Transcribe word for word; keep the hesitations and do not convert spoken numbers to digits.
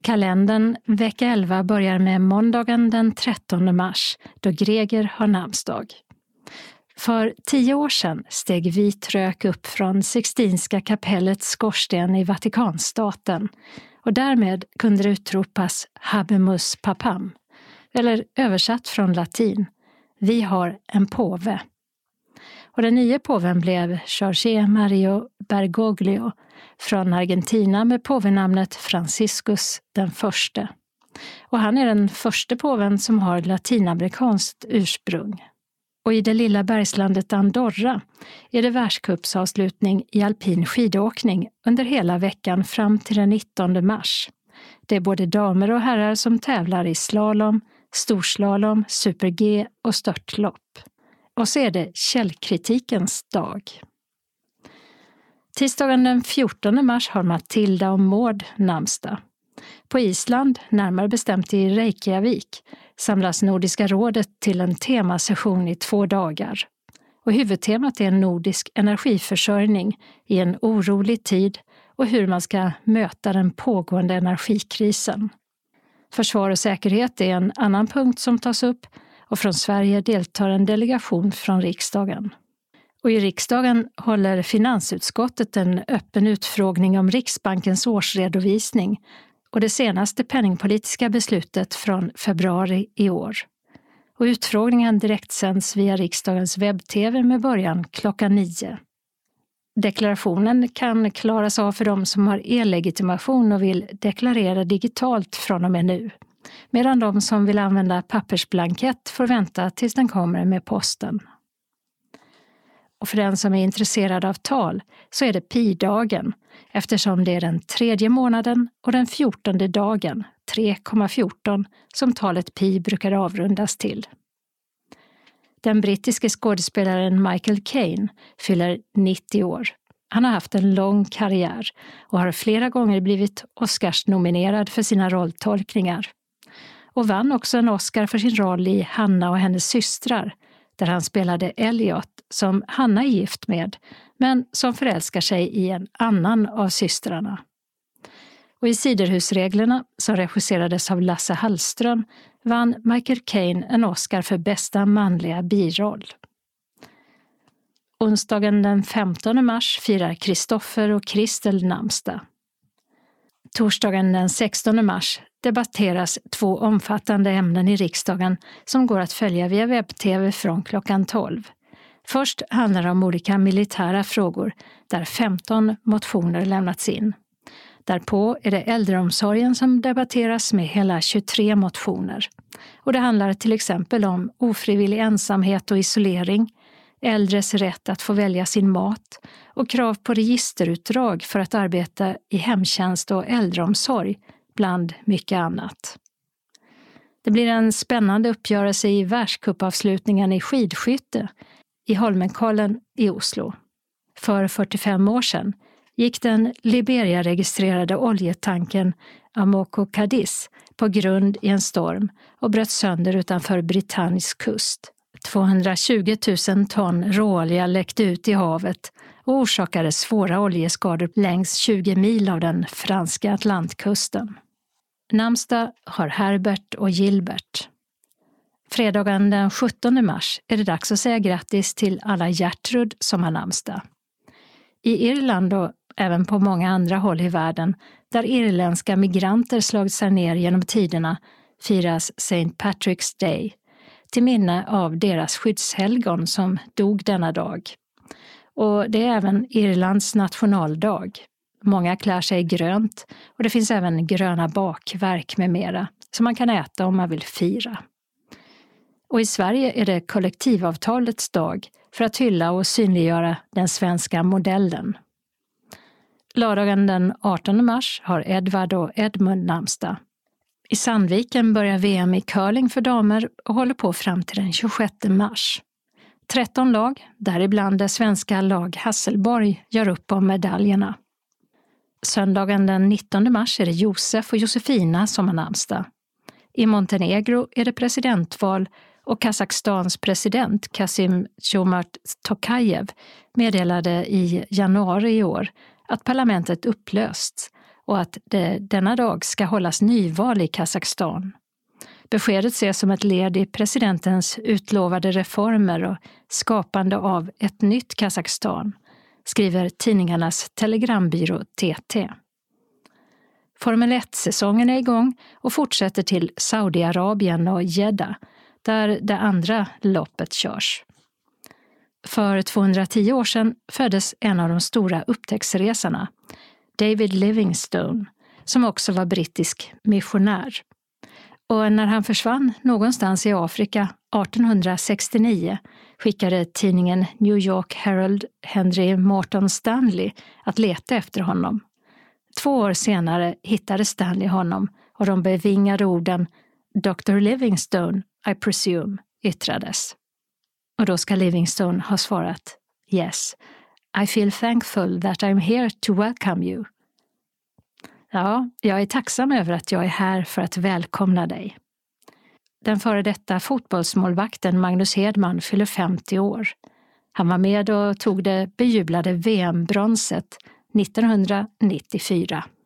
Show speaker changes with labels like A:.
A: Kalendern vecka elva börjar med måndagen den trettonde mars, då Greger har namnsdag. För tio år sedan steg vit rök upp från Sixtinska kapellets skorsten i Vatikanstaten och därmed kunde det utropas Habemus Papam, eller översatt från latin, vi har en påve. Och den nya påven blev Jorge Mario Bergoglio från Argentina med påvenamnet Franciscus den förste. Och han är den första påven som har latinamerikanskt ursprung. Och i det lilla bergslandet Andorra är det världscupsavslutning i alpin skidåkning under hela veckan fram till den nittonde mars. Det är både damer och herrar som tävlar i slalom, storslalom, super-G och störtlopp. Och så är det källkritikens dag. Tisdagen den fjortonde mars har Matilda och Maud namnsdag. På Island, närmare bestämt i Reykjavik, samlas Nordiska rådet till en temasession i två dagar. Och huvudtemat är nordisk energiförsörjning i en orolig tid och hur man ska möta den pågående energikrisen. Försvar och säkerhet är en annan punkt som tas upp och från Sverige deltar en delegation från riksdagen. Och i riksdagen håller finansutskottet en öppen utfrågning om Riksbankens årsredovisning och det senaste penningpolitiska beslutet från februari i år. Och utfrågningen direktsänds via riksdagens webb-tv med början klockan nio. Deklarationen kan klaras av för de som har e-legitimation och vill deklarera digitalt från och med nu, medan de som vill använda pappersblankett får vänta tills den kommer med posten. Och för den som är intresserad av tal så är det pi-dagen, eftersom det är den tredje månaden och den fjortonde dagen, tre komma fjorton, som talet pi brukar avrundas till. Den brittiske skådespelaren Michael Caine fyller nittio år. Han har haft en lång karriär och har flera gånger blivit Oscars-nominerad för sina rolltolkningar. Och vann också en Oscar för sin roll i Hanna och hennes systrar, där han spelade Elliot som Hanna är gift med, men som förälskar sig i en annan av systrarna. Och i Siderhusreglerna, som regisserades av Lasse Hallström, vann Michael Caine en Oscar för bästa manliga biroll. Onsdagen den femtonde mars firar Kristoffer och Kristel namnsdag. Torsdagen den sextonde mars debatteras två omfattande ämnen i riksdagen som går att följa via webb-tv från klockan tolv. Först handlar det om olika militära frågor där femton motioner lämnats in. Därpå är det äldreomsorgen som debatteras med hela tjugotre motioner. Och det handlar till exempel om ofrivillig ensamhet och isolering, äldres rätt att få välja sin mat och krav på registerutdrag för att arbeta i hemtjänst och äldreomsorg, bland mycket annat. Det blir en spännande uppgörelse i världscupavslutningen i skidskytte i Holmenkollen i Oslo. För fyrtiofem år sedan gick den Liberia-registrerade oljetanken Amoco Cadiz på grund i en storm och bröt sönder utanför Britannisk kust. tvåhundratjugo tusen ton råolja läckte ut i havet och orsakade svåra oljeskador längs tjugo mil av den franska Atlantkusten. Namnsdag har Herbert och Gilbert. Fredagen den sjuttonde mars är det dags att säga grattis till alla Gertrud som har namnsdag. I Irland och även på många andra håll i världen där irländska migranter slagit sig ner genom tiderna firas Saint Patrick's Day till minne av deras skyddshelgon som dog denna dag. Och det är även Irlands nationaldag. Många klär sig grönt och det finns även gröna bakverk med mera som man kan äta om man vill fira. Och i Sverige är det kollektivavtalets dag för att hylla och synliggöra den svenska modellen. Lördagen den artonde mars har Edvard och Edmund namnsdag. I Sandviken börjar V M i curling för damer och håller på fram till den tjugosjätte mars. tretton lag, däribland det svenska lag Hasselborg, gör upp om medaljerna. Söndagen den nittonde mars är det Josef och Josefina som har namnsdag. I Montenegro är det presidentval och Kazakstans president Kasim Jomart Tokajev meddelade i januari i år att parlamentet upplösts och att det denna dag ska hållas nyval i Kazakstan. Beskedet ses som ett led i presidentens utlovade reformer och skapande av ett nytt Kazakstan, skriver tidningarnas telegrambyrå T T. Formel ett-säsongen är igång och fortsätter till Saudiarabien och Jeddah, där det andra loppet körs. För tvåhundratio år sedan föddes en av de stora upptäcktsresarna, David Livingstone, som också var brittisk missionär. Och när han försvann någonstans i Afrika artonhundrasextionio skickade tidningen New York Herald Henry Morton Stanley att leta efter honom. Två år senare hittade Stanley honom och de bevingade orden doktor Livingstone, I presume, yttrades. Och då ska Livingstone ha svarat Yes, I feel thankful that I'm here to welcome you. Ja, jag är tacksam över att jag är här för att välkomna dig. Den före detta fotbollsmålvakten Magnus Hedman fyller femtio år. Han var med och tog det bejublade V M-bronset nittonhundranittiofyra.